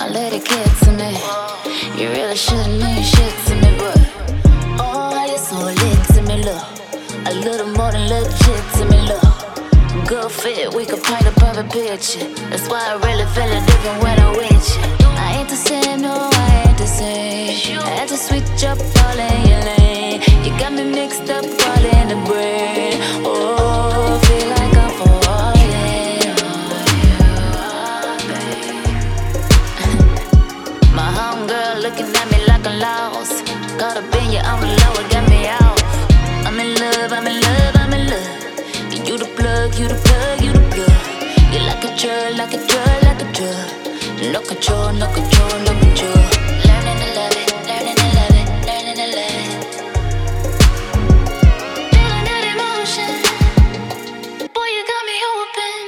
my lady kid to me. You really shouldn't mean shit to me, but oh, you're so lit to me, look. A little more than legit to me, look. Good fit, we could paint a perfect picture. That's why I really feel it different when I'm with you. I ain't the same, no, I ain't the same. I had to switch up all in your lane. You got me mixed up all in the brain. Oh, feel like I'm falling on you, babe. My homegirl looking at me like I'm lost. Caught up in your umbrella, it got me off. I'm in love, I'm in love, I'm in love. You the plug, you the plug, you the plug. You like a drug, like a drug, like a drug. No control, no control, no control. Learning to love it, learning to love it, learning to love it. Feeling that emotion, boy, you got me open.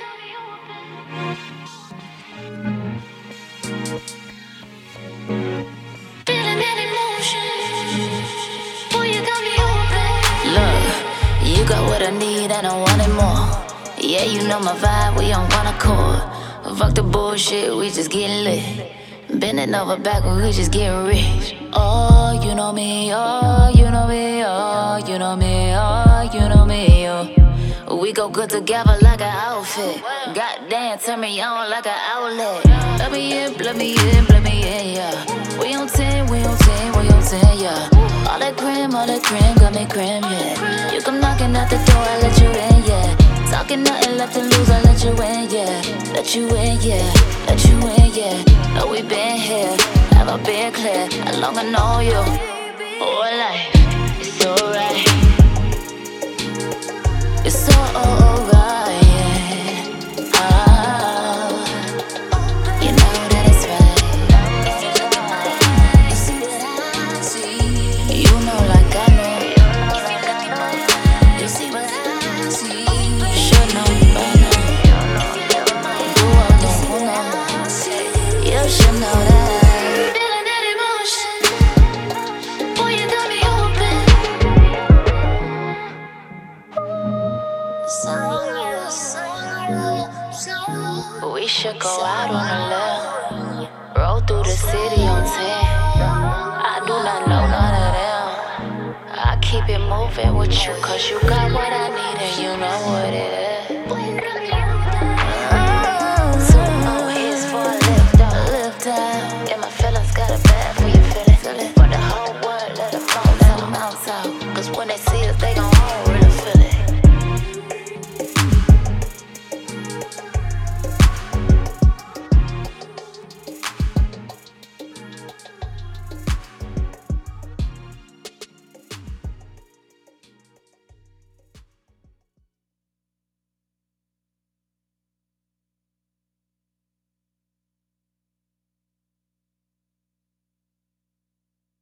Feeling that emotion, boy, you got me open. Look, you got what I need and I want it more. Yeah, you know my vibe, we on one accord. Fuck the bullshit, we just getting lit. Bending over backward, we just getting rich. Oh, you know me, oh, you know me, oh, you know me, oh, you know me, oh. We go good together like an outfit. Goddamn, turn me on like an outlet. Let me in, let me in, let me in, yeah. We on 10, we on 10, we on 10, yeah. All that cream, got me cream, yeah. You come knocking at the door, I let you in, yeah. Talking nothing left to lose, I let you in, yeah. Let you in, yeah. Let you in, yeah. Know we been here, have I been clear? How long I know you? Oh, life, it's alright. It's alright, yeah. Ah, you know that it's right. If you look in my eyes, you see what I see. You know like I know. If you look in my eyes, you see what I see. Should know by now. If you look in my eyes, you see what I see. You should know that. Feeling that emotion, boy, you got me open. We should go out on a limb, roll through the city on 10. I do not know none of them. I keep it moving with you, cause you got what I need and you know what it is. 2 more hits for a lift up, lift up. Yeah, my feelings got a bad for your feelings. For the whole world, let it fall down, mouth out. Cause when they see us, they gon'